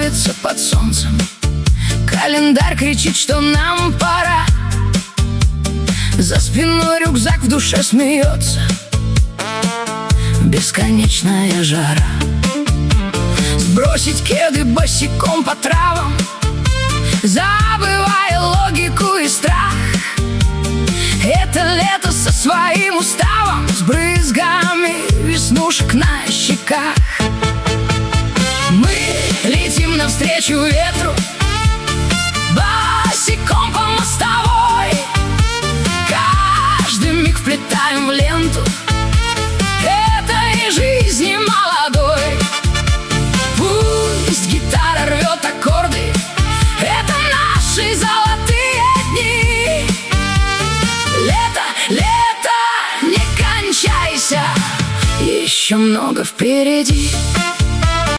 становится под солнцем. Календарь кричит, что нам пора. За спиной рюкзак, в душе смеется бесконечная жара. Сбросить кеды босиком по травам, забывая логику и страх. Это лето со своим уставом, с брызгами веснушек на щеках. Мы летим навстречу ветру, босиком по мостовой. Каждый миг вплетаем в ленту этой жизни молодой. Пусть гитара рвет аккорды, это наши золотые дни. Лето, лето, не кончайся, еще много впереди.